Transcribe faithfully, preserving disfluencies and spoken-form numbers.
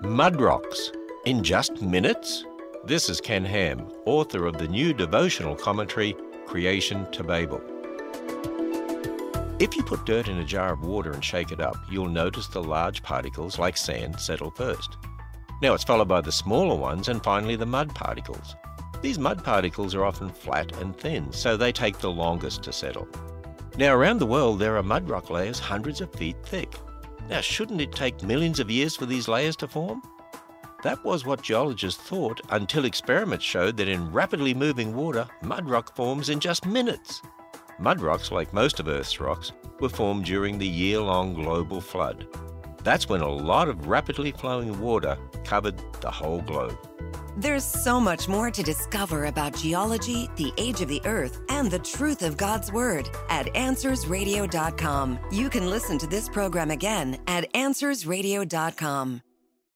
Mud rocks in just minutes? This is Ken Ham, author of the new devotional commentary, Creation to Babel. If you put dirt in a jar of water and shake it up, you'll notice the large particles like sand settle first. Now it's followed by the smaller ones and finally the mud particles. These mud particles are often flat and thin, so they take the longest to settle. Now around the world there are mud rock layers hundreds of feet thick. Now shouldn't it take millions of years for these layers to form? That was what geologists thought until experiments showed that in rapidly moving water, mud rock forms in just minutes. Mud rocks, like most of Earth's rocks, were formed during the year-long global flood. That's when a lot of rapidly flowing water covered the whole globe. There's so much more to discover about geology, the age of the Earth, and the truth of God's Word at answers radio dot com. You can listen to this program again at answers radio dot com.